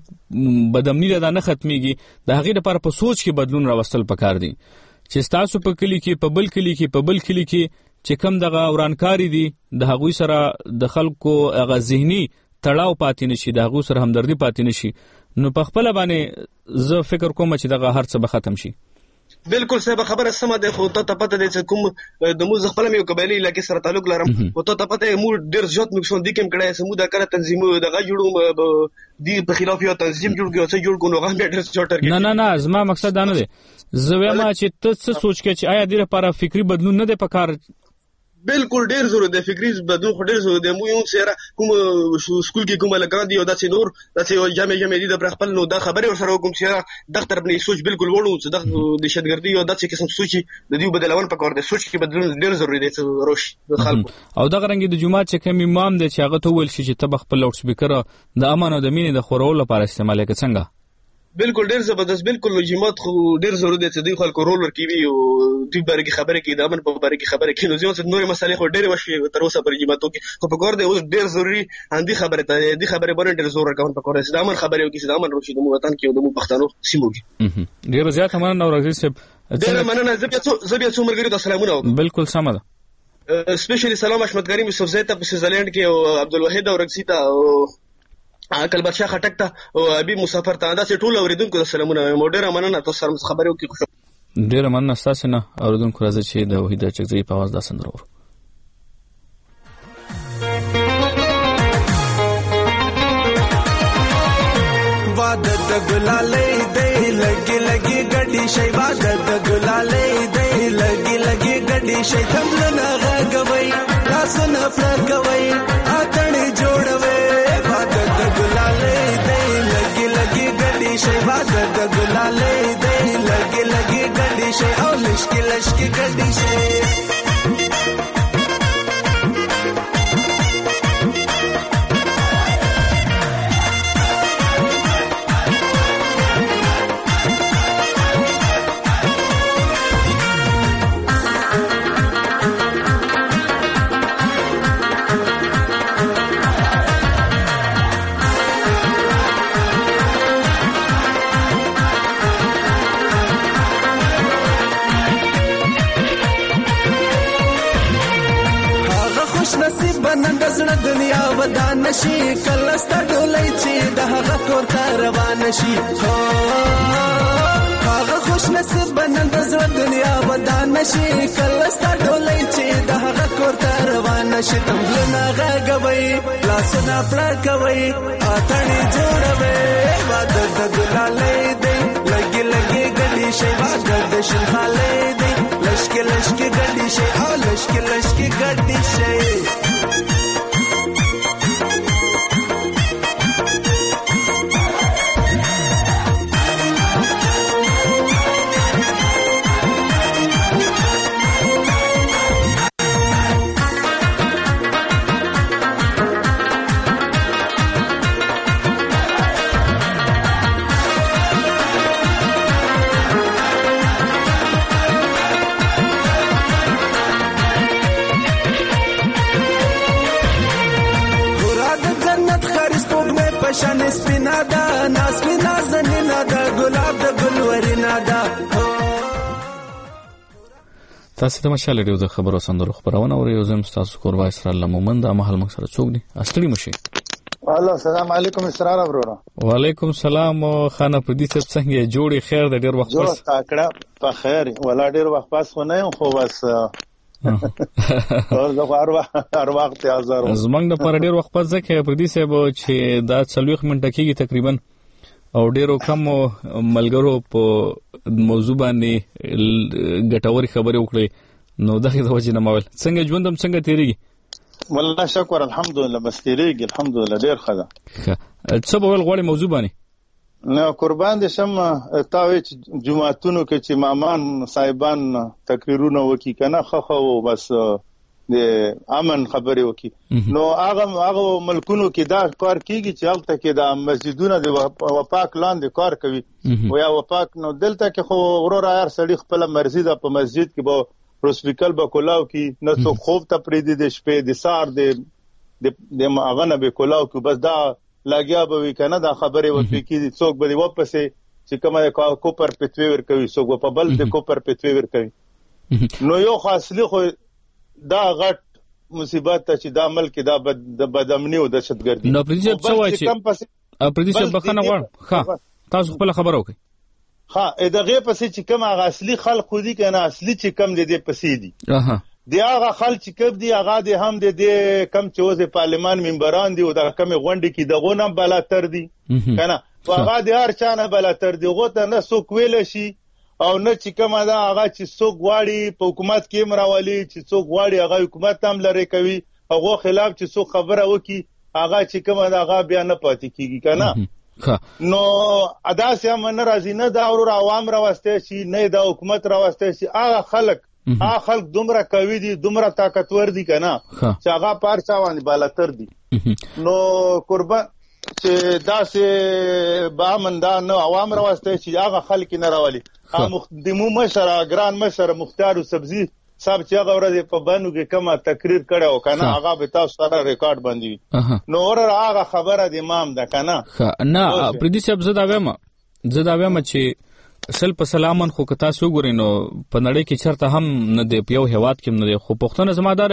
بدامنی دا نه ختميږي د هغې لپاره په سوچ کې بدلون راوستل پکار دي چې تاسو په کلی کې په بل کلی کې په بل کلی کې چې کم دغه ورانکاری دي د هغوی سره د خلکو هغه ذهني تړاو پاتې نشي د هغوی سره همدردي پاتې نشي نو په خپل باندې زه فکر کوم چې دغه هر څه به ختم شي بالکل صاحب خبره سمه ده خو ته پته ده چې کوم د موږ خپل یو قبایلی علاقې سره تعلق لرم او ته پته مو ډیر ځوت نقصان دي کوم کړه سمو دا کړه تنظیم دغه جوړو دی په خلاف یو تنظیم جوړ کړو چې جوړ کو نو غم ډیر چوټر نه نه نه زما مقصد دا نه دی زه وایم چې ته څه سوچ کې چې آیا د لپاره فکری بدلون نه دی پکار بالکل ډیر ضرورت دی فکری بدلون خو ډیر ضرورت دی مو یو سره کوم سکول کې کومه لګان دی او داسې نور داسې جامع جامع دي د خپل نو دا خبره ور سره کوم چې د طرف نه سوچ بالکل وړو چې د دهشتګردي او داسې قسم سوچي د دې بدلون پکار دی سوچ کې بدلون ډیر ضروری دی چې روش د خلکو او دا غرنګ د جمعه چې کوم امام دی چې هغه ته ویل شي چې تب خپل لاوډ سپیکر د امانو د مینې د خورولو لپاره استعمال کوي څنګه بالکل ډیر زبردست بالکل جماعت خو ډیر ضروري دی چې دوی خلکو رول ورکوي او دوی باره کې خبرې کوي د امن په باره کې خبرې کوي نو ځینې څه نورې مسالې خو ډېرې وشوې تر اوسه پورې جماعتو کې خو پکار دی اوس ډېر ضروري همدې خبرې ته دې خبرې باندې ډېر زور ورکول پکار دی چې د امن خبرې وکړي چې د امن وشي د مو وطن کې او د مو پښتنو سیمو کې ډېر زیات مننه نورغزي صاحب ډېر مننه زه بیا څو زه بیا څو ملګري ته سلامونه وکړم بالکل سمه ده سپیشلی سلام حشمت کریم یوسف زئی ته په سویټزرلند کې او عبدالوحید اورغزي ته او اکل بادشاہ خټک ته او ابي مسافر ته دا چې ټول اوریدونکو سلامونه موډر مننه تاسو سره خبرو کې خوش ډیر مننه تاسو نه اوریدونکو راځي چې د وحید چکزي په आवाज دا سندرو وعده د ګلالې دی لګي لګي ګډي شي وعده د ګلالې دی لګي لګي ګډي شي تمنا غوي تاسو نه فرقوي اتړې جوړوي شي واده د ګلالې دی لګي لګي ګډي شي او لشکي لشکي ګډي شي دنیا ودان شي کله ست ډولې چې د هغه کور ته روان شي هغه خوش نصیب نن د زړه دنیا ودان نشي کله ستا ډولۍ چې د هغه کور ته روان نشي تمبلونه غږوي لاسونه پړکوي اتڼې جوړوي واده د ګلالۍ دی لګي لګي ګډي شي واده د شنخالۍ دی لشکې لشکې ګډي شي او لشکې لشکې ګډي شي شان سپینا دا ناس می نازنینا دا ګلاب د ګلورینا دا تاسو ته مشال ریو د خبرو سندرو خبرونه او یو زم تاسو کور وای سره لمومند مهال مکسره څوک دي استړي مشي والله السلام علیکم اسرار ورو وعلیکم السلام خانه پردي څه څنګه جوړي خیر د ډیر وخت پس جوړ تاکړه په خیر ولا ډیر وخت پس خو نه خو بس اور د هر وخت هر وخت هزار زمنګ د پر ډیر وخت پس ځکه پردي صاحب چې دا څلويخ منټه کېږي تقریبا او ډیرو کم ملګرو په موضوع باندې ګټوري خبرې وکړي نو دغه د وجه نه مول څنګه ژوندم څنګه تیریږي والله شکر الحمدلله بس تیریږي الحمدلله ډیر ښه ده څه به ول غوړي موضوع باندې نو قربان دي شم تاوي جمعهتونو کې چې مامان صاحبان تقریرونه وکي کنه خو خو بس د امن خبرې وکي نو هغه هغه ملکونو کې دا کار کیږي چې هغه کې د مسجدونو د وفاق لاندې کار کوي او یا وفاق نو دلته کې خو ورور هر سړي خپل مرزي ده په مسجد کې به پروسپیکل به کولاو کې نه څو خوب ته پریدي د شپې د سار د د هغه نه به کولاو کې بس دا لاګیا به وی کنه دا خبره وته کی څوک به واپسې چې کومه کوپر پټوي ور کوي څوک په بل د کوپر پټوي ور کوي نو یو خاصلی خو دا غټ مصیبت ته چې دا ملک دا د بدامنی او دهشتګردي نو پرېږه څه وایي چې پرېږه بخنه وړ ښه تاسو خپل خبرو کوي ها دغه پسې چې کوم هغه اصلي خلق خو دي کنه اصلي چې کم دي د پسې دي اها دی هغه خلک چې کب دی هغه د هم د کم چې وځي پارلمان ممبران دي او د کم غونډې کې د غونم بلاتر دي کنه هغه د هر چا نه بلاتر دی غوته نه څوک ویل شي او نه چې کوم دا هغه چې څوک غواړي په حکومت کې مراولي چې څوک غواړي هغه حکومت هم لري کوي هغه خلاف چې څوک خبره وکي هغه چې کوم دا هغه بیا نه پاتې کیږي کنه نو ادا سه من راځي نه دا اور عوام راوسته شي نه دا حکومت راوسته شي هغه خلک ا خلک دومره کوي دي دومره طاقتور دي کنه چې هغه پار چا باندې بالاتر دي نو قربان چې دا سه با مندا نو عوام راوسته چې هغه خلک نه راولي مخدمو مشره ګران مشره مختار سبزی صاحب چې هغه ورځ په بانو کې کومه تقریر کړو کنه هغه به تاسو سره ریکارډ باندې نو ور هغه خبره د امام ده کنه نه پردي صاحب زدا وایم زدا وایم چې سل په سلامن خو کتا سو ګوري نو په نړۍ کې چرته هم نه دی په یو هواد کې نه دی خو پښتون زمادار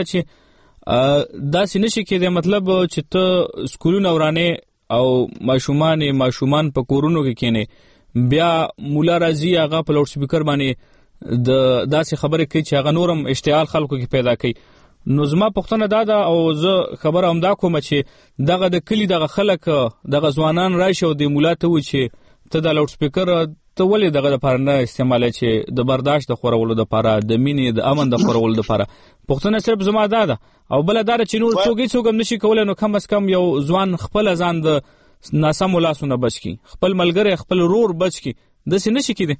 چې دا سینشي کې دی مطلب چې ته سکولونه ورانه او ماشومان ماشومان په کورونو کې کینه بیا مولا راضي هغه په لوډ سپیکر باندې د داسې خبرې کوي چې هغه نورم اشتعال خلکو کې پیدا کوي نو زما پښتنه دادا او زه خبره هم دا کوم چې دغه د کلی دغه خلک دغه ځوانان راشي او د مولا ته و چې ته د لوډ سپیکر ته ولې دغه لپاره نه استعمال چې د برداشت د خورولو لپاره د مینې د امن د خورولو لپاره پښتنه صرف زما دادا او بل دار چې نور څوک څوک هم نشي کولای نو کم از کم یو ځوان خپل ځان د ناسم ولاسونه بچ کی خپل ملګری خپل رور بچ کی د سینې نشي کیده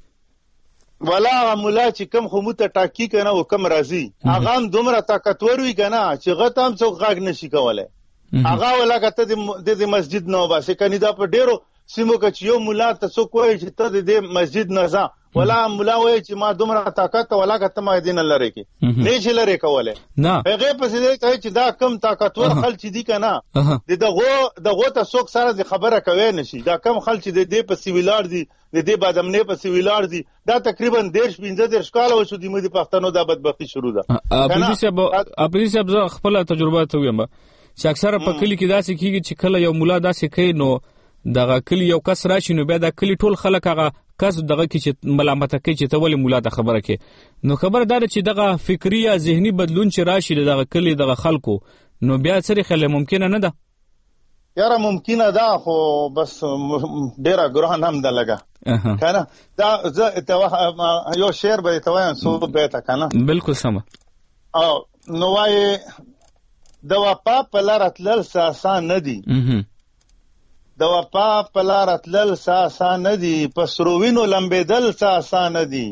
ولا مولا چې کم خو مت ټاکی کنه او کم راضي هغه هم دومره طاقتور وي کنه چې غته هم څوک غاګ نشي کولای هغه ولا کته د مسجد نو باسه کني دا په ډیرو سیمو کې یو مولا ته څوک وایي چې ته د مسجد نه ځه ولا مولا وایي چې ما دومره طاقت ولا کته ما دین لري کې نه شي لري کوله نه هغه په دې ته چې دا کم طاقتور خلک دي کنه د دغه دغه ته څوک سره د خبره کوي نشي دا کم خلک د دې په سیویلار دي د دې بادامنه په سیویلار دي دا تقریبا ډیر پنځه ډیر کال وشو د مې د پښتنو د بدبختی شروع ده اپریدي صاحب اپریدي صاحب خپل تجربه ته ویم چې اکثره په کلی کې داسې کیږي چې کله یو مولا داسې کوي نو دغه کلی یو کس راشي نو بیا د کلی ټول خلک هغه کس دغه کې چې ملامت کوي چې ته ولې مولا ته خبره کې نو خبر دار چې دغه فکری یا ذهني بدلون چې راشي دغه کلی دغه خلکو نو بیا سره خل ممکنه نه ده یاره ممکنه ده خو بس ډیره ګران هم ده لګه کنه دا زه یو شعر به ته وایم سو به تا کنه بالکل سم او نو وای د وفا په لار تلل آسان نه دي د وفا په لار تلل آسان نه دي په سروینو لمبېدل آسان نه دي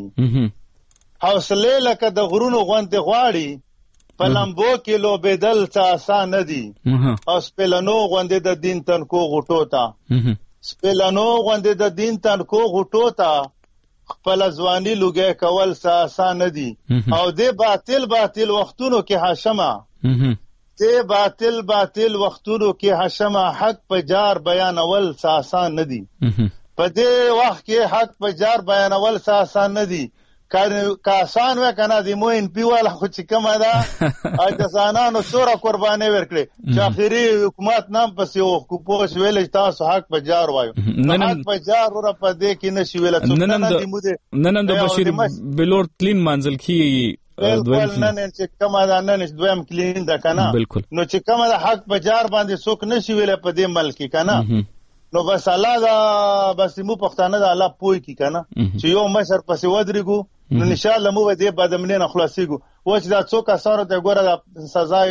حوصله لکه د غرونو غوندې غواړي په لمبو کې لوبېدل آسان نه دي او سپېلنو غوندې د دین تنکو غټو ته سپېلنو غوندې د دین تنکو غټو ته خپل ځواني لوګي کول آسان نه دي او د باطل باطل وختونو کې هاشمه د باطل باطل وختونو کې هاشمه حق په جار بیانول آسان نه دي په دې وخت کې حق په جار بیانول آسان نه دي که آسان وای کنه د موین پیواله خو چې کومه ده اجزانانو څوره قرباني ورکړي چې اخري حکومت نام پسې او کوپوس ویل تاسو حق په جار وایو حق په جار ور په دې کې نشي ویل څه نه نن د بشیر بلور کلین منزل کې بالکل نن چې کومه ده نن دویم کلین ده کنه نو چې کومه ده حق په جار باندې څوک نشي ویل په دې ملک کنه نو بس الله دا بس مو پښتانه دا الله پوي کی کنه چې یو مشر پسې ودرېګو نو ان شاء الله مو دې بدمنه نه خلاصيګو و چې دا څوک اثر ته ګوره د سزا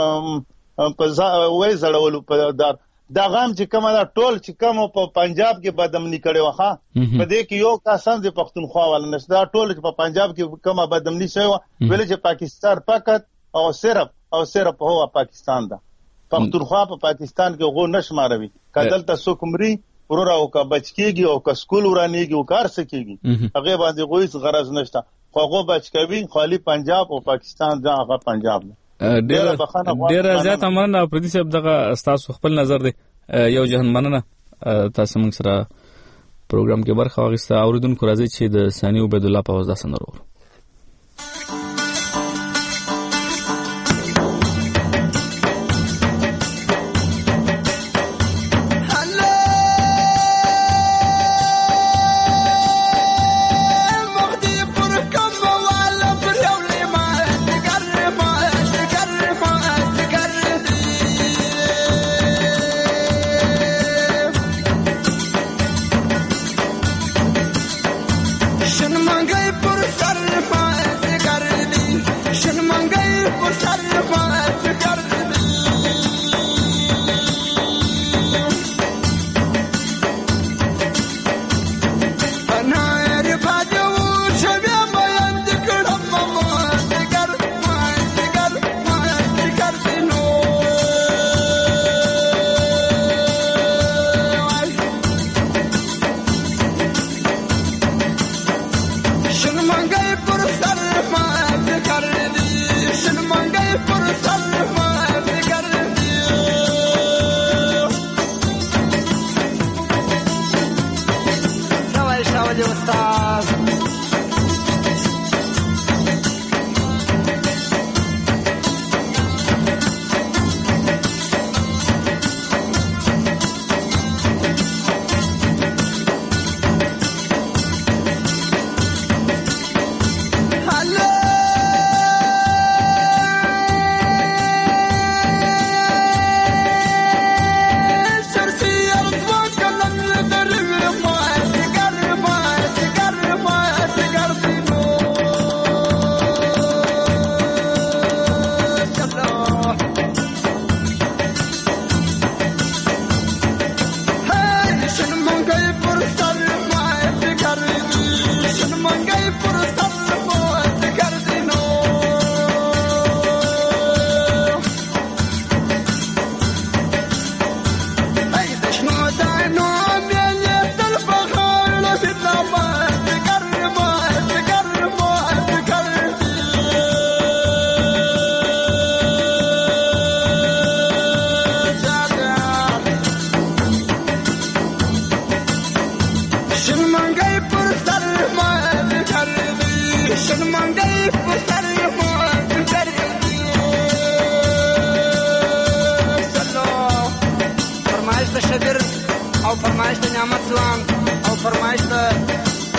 په وې زړولو په دار دا غام چې کومه دا ټول چې کوم په پنجاب کې بدمنی کړي وخه په دې کې یو کسان د پښتونخوا ول نشته دا ټول چې په پنجاب کې کومه بدمنی شوی ویل چې پاکستان فقط او صرف او صرف هو پاکستان ده پښتونخوا په پاکستان کې غو نشماروي کدل ته سوکمري ورور او کا بچکیږي او کا سکول ورانیږي او کار سکیږي هغه باندې غوښ غرض نشته خو غو بچکوي خالی پنجاب او پاکستان دا هغه پنجاب ډیر ډیر زیات مننه پردي صاحب دغه تاسو خپل نظر دی یو جهان مننه تاسو موږ سره پروګرام کې برخه واخیسته اوریدونکو راځي چې د ثاني عبید الله په واسطه سندرو فرمایش د شګر او فرمایش د نعمت ځوان او فرمایش د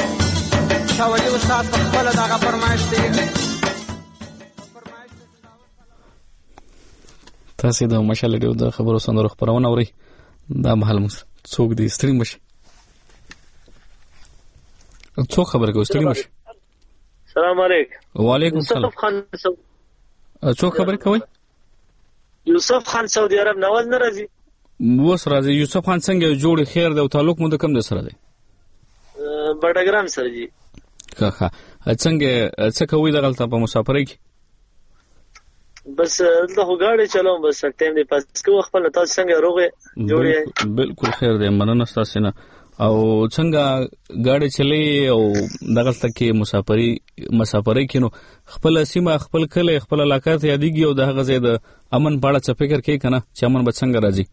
شاولي استاد په خپل دغه فرمایش دی. تاسو د مشال ډیو د خبرو سندرو خبرونه اوري دا محل مس څوک دی ستړي مشه څوک خبر کوي ستړي مشه. السلام علیکم. وعلیکم السلام. یوسف خان څوک خبر کوي؟ یوسف خان سعودي عرب نواز نه راځي. وس راځي. یوسف خان څنګه جوړ خیر دی او تعلق مو د کوم د سره دی؟ بډګرام سره جی. ښه ښه څنګه څه کوي دغلته په مسافرۍ کې؟ بس دلته خو ګاډي چلوم بس ټایم دی پاس کوم خپل تاسو څنګه روغه جوړې؟ بالکل خیر دی مننه تاسو نه. او څنګه ګاډي چلی او دغلته کې مسافرۍ مسافرۍ کې نو خپل سیمه خپل کله خپل علاقې ته یادېږي او دغه ځای د امن په اړه څه فکر کوي کنه چې امن به څنګه راځي؟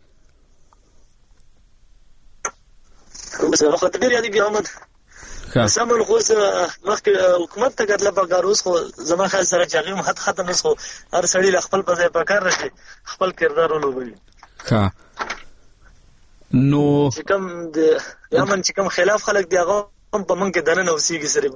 بس وخت ډیر یادېږي امن سمون خو مخکې حکومت ته کتل په کار اوس خو زما خیال سره چې هغه حد ختم اوس خو هر سړی خپل په ځای په کار راشي خپل کردار ولوبي. ښه نو چې کوم د یمن چې کوم خلاف خلک دی هغه هم په من کې دننه اوسېږي سره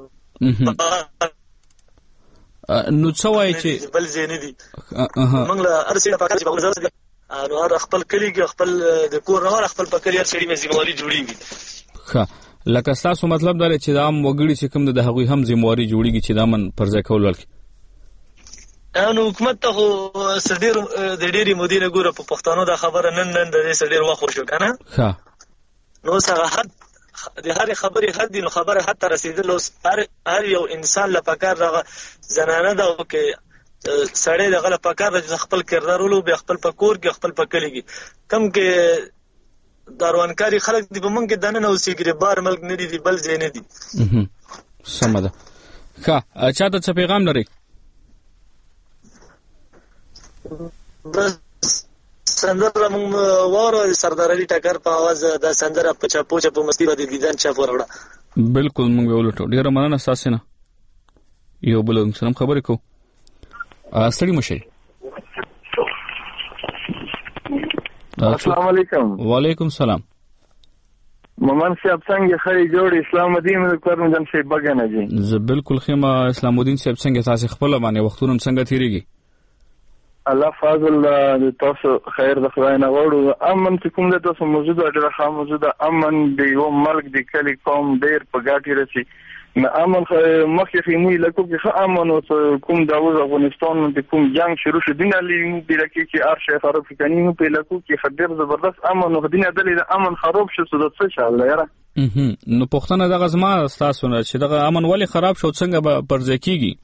نو څه وایي چې بل ځای نه دي موږ له هر سړي په کار چې په ځای نو هر خپل کلی کې خپل د کور نه خپل په کلی هر سړي مې ذمہواری جوړیږي. ښه لکه تاسو مطلب دا چې د عام وګړي چې کوم د هغوی هم ذمہواری جوړیږي چې دا من پر ځای کول ورکړي. نو حکومت ته خو سړي د ډېری مدیر ګوره په پښتنو دا خبره نن نن د دې سړي وخت شو کنه. ښه نو څنګه حد د هر خبرې حد نو خبره حتی رسیدل اوس هر هر یو انسان لپاره راغه زنانه دا کې سړی دغه لپاره خپل کردار ولو به خپل پکور کې خپل پکلېږي کم کې داروانکاری خلک دی په مونږ کې دنه نو سیګری بار ملک نه دي بل ځای نه دي. سم ده. ښه چا ته څه پیغام لري؟ بس سندره مونږ واره سردار علي ټکر په आवाज د سندره په چاپو چاپو مستی باندې دیدن چا وروړه. بالکل مونږ ولټو ډیره مننه تاسو نه. یو بل سلام خبرې کو ستړي مشه. السلام علیکم. وعلیکم السلام. ممن صاحب څنګه خیر جوړ اسلام الدین کرم جان صاحب بګنه جی. زه بالکل خیمه اسلام الدین صاحب څنګه تاسو خپل باندې وختونه څنګه تیریږي؟ الله فضل تاسو خیر د خدای نه غواړو. امن چې کوم د تاسو موجود ډېر ښه موجود امن دی یو ملک دی کلی قوم ډېر په ګاټي رسی نه امن مخکې خېمې لکه کې امن او کوم د افغانستان د کوم جنگ شروع شو دینه لیم د لکه کې ارشه خراب کني په لکه کې خبر زبردست امن او دینه د امن خراب شو څه د څه شاله یاره. نو پښتنه دغه زما تاسو نه چې دغه امن ولی خراب شو څنګه به پرځ کیږي؟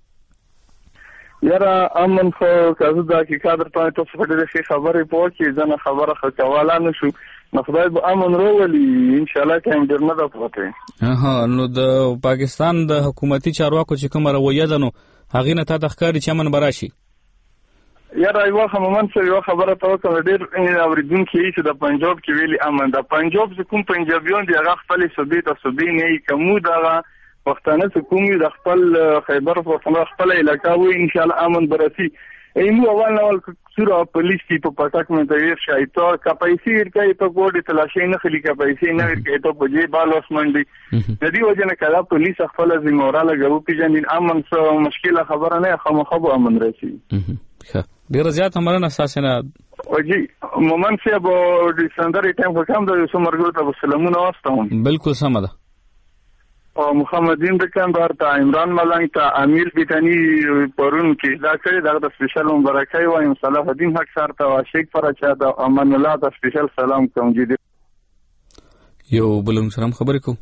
یاره امن خو کازو دا کې کادر ته تاسو په دې خبرې پوه چې ځنه خبره خواله نشو نو خدای به امن راولي ان شاء الله کې ډیر نه ده پته. ها نو د پاکستان د حکومتي چارواکو چې کوم رویه ده نو هغه نه تا تخکاری چې امن براشي. یاره یو خمن څه یو خبره تاسو ډیر اوریدونکو چې د پنجاب کې ویلي امن د پنجاب کوم پنجابیون دی هغه خپل صوبې ته صوبې نه کومو دغه وختانه کومي د خپل خیبر پښتونخوا خپل علاقې و ان شاء الله امن برسي. ایمو اول اول سورا پولیس کی په پټک مې تغیر شای تو کا پیسې ورکې ته کوډ تلاشي نه خلی کا پیسې نه ورکې ته په جې بالوس منډي د دې وجه نه کله پولیس خپل ذمہواره لګو پیژنین امن څه مشکله خبره نه خامخو امن راشي. ښه ډیر زیات امرنه اساسنه وجي مومن صاحب د سندري ټیم په کوم د سمرګو ته سلامونه واستوم. بالکل سم ده. او محمدین دکاندار ته عمران ملنګ ته امیر بیتانی پرون کې دا کړي دا د سپیشل مبارکي وایم صلاح الدین حق سره ته عاشق فرچا د امان الله ته سپیشل سلام کوم جدي. یو بلم سلام خبرې کو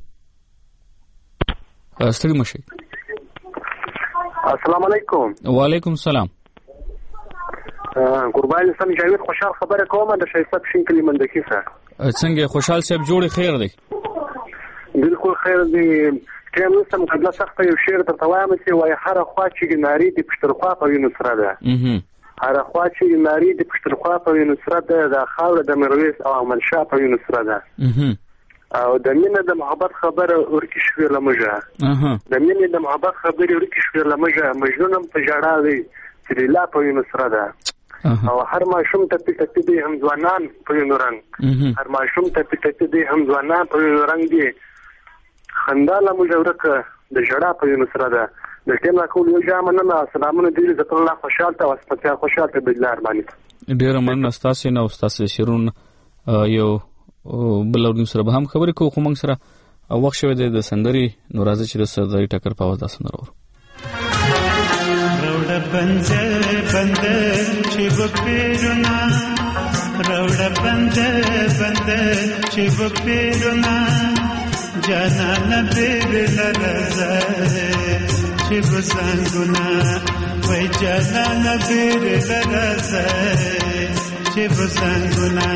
استری مشه. السلام علیکم. وعلیکم السلام. قربان سم جاوید خوشحال خبره کوم د شایسته پښین کلمه د کیسه څنګه خوشحال صاحب جوړ خیر دی؟ بالکل خیر دی. ټیم سم قبل سخت یو شعر تر توایم چې وای هر خوا چې ناری د پښتونخوا په وینو سره ده هر خوا چې ناری د پښتونخوا په وینو سره ده د خاور د مرویس او منشا په وینو سره ده او د مینه د محبت خبره ورکی شوې لمجه د مینه د محبت خبره ورکی شوې لمجه مجنونم په جړا دی چې لا په وینو سره ده او هر ماشوم ته پټ دي هم ځوانان په وینو رنگ هر ماشوم ته پټ دي هم ځوانان په وینو رنگ دي خندا له مجورکه د ژړا په وینو سره ده د ټیم راکول یو جام نه نه سلامونه دی عزت الله خوشاله او سپتیا خوشاله بالله باندې ډیر مننه تاسو نه او تاسو شیرون یو بل نو سره به هم خبرې کوو خو موږ سره وخت شوی دی د سندري نو راځي چې د سرداري ټکر په आवाज تاسو نه ورو روړ بنځ بند چې وپیرنا روړ بنځ بند چې وپیرنا جانا نبیر لرزه چې وسنګنا وای جانا نبیر لرزه چې وسنګنا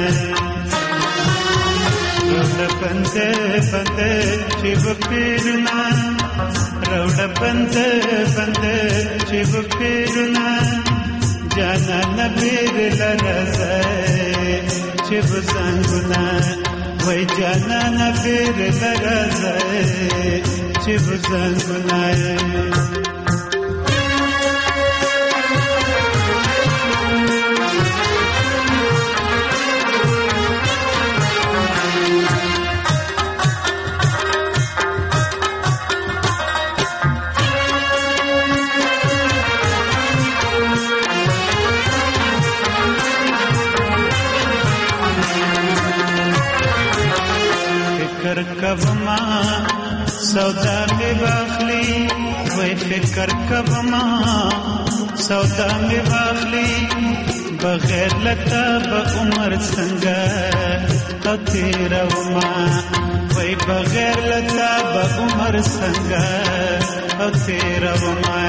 روړ بنځ بند چې وپیرنا روړ بنځ بند چې وپیرنا جانا نبیر لرزه چې وسنګنا وای جانا نبیر لرزه چې وسنګنا کبما سودا می واخلی وای فکر کبما سودا می واخلی بغیر لتا به عمر څنګه تیرو ما وای بغیر لتا به عمر څنګه تیرو ما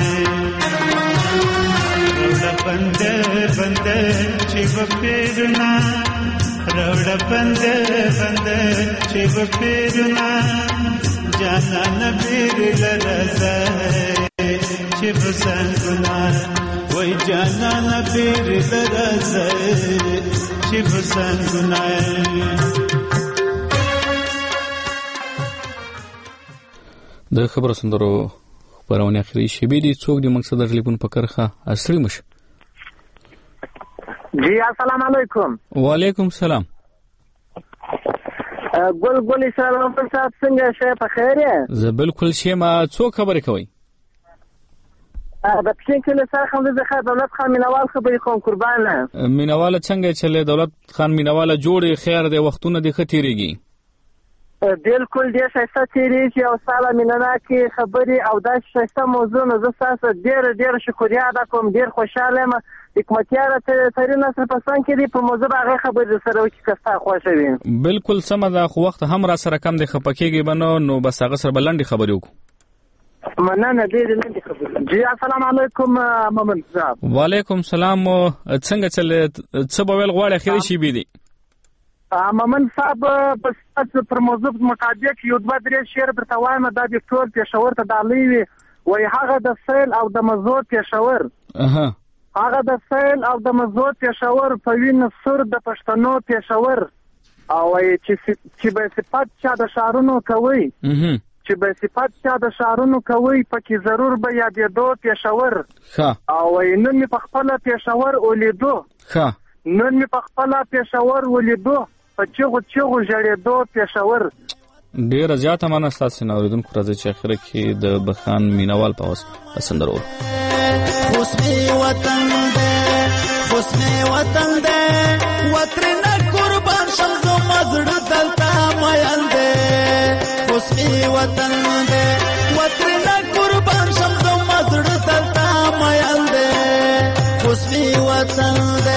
روړ بند بند چې وپیرنا روړ بند بند چې وپیرنا جانا نبیر لرزه چې وسنګنا وای جانا نبیر لرزه چې وسنګنا د خبرو سندرو خبرونه اخري شبي دي څوک د مقصد ټلیفون په کرخه اصلي مش جی السلام علیکم وعلیکم السلام ګل ګل سلام صاحب څنګه شه په خیر یې زه بالکل شه ما څوک خبرې کوي د پښین کله سره خو د خیر دولت خان مینوال خبرې کوم قربانه مینوال څنګه چلے دولت خان مینوال جوړ خیر د وختونه د خطرېږي بالکل ډیر ښه تیریږي او سلام میننا کې خبرې او دا ښه موضوع نو زه تاسو ډیر ډیر شکریا ادا کوم ډیر خوشاله یم حکمتیار ته ترینه سره پسند کړي په موضوع هغه خبرې سره وکړي کستا خوشوي بالکل سم ده خو وخت هم را سره کم د خپکیږي بنو نو بس هغه سره بلندې خبرې وکړو مننه ډیر لنډې خبرې جی السلام علیکم محمد صاحب وعلیکم السلام څنګه چل څه به ول غواړي اخري شي بي دي محمد صاحب په پر موضوع مطابق یو دوه درې شعر پر توانه د ډیکټور پېښور ته دالوي وي هغه د سیل او د مزور پېښور اها هغه د سیل او د مزور پېښور په وینو سر د پښتنو پېښور او چې چې به صفات چا د شعرونو کوي چې به صفات چا د شعرونو کوي پکې ضرور به یادېدو پېښور ښه او نن می په خپل پېښور ولیدو ښه نن می په خپل پېښور ولیدو په چغو چغو جړېدو پېښور ډیر زیاته مننه تاسو نه اوریدونکو راځي چې اخر کې د بخان مینوال په واس پسندرو خوشمي وطن دې خوشمي وطن دې وطن قربان شم زو مزړه دلتا مېل دې خوشمي وطن دې وطن قربان شم زو مزړه دلتا مېل دې خوشمي وطن دې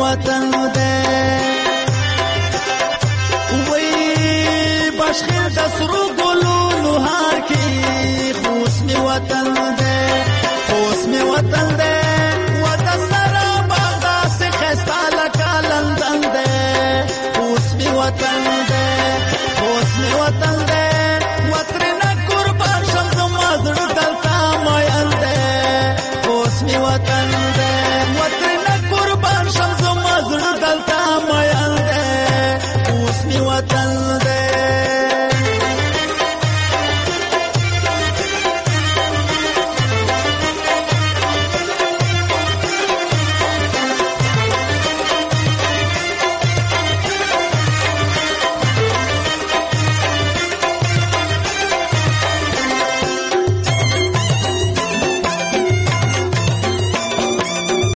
وطن د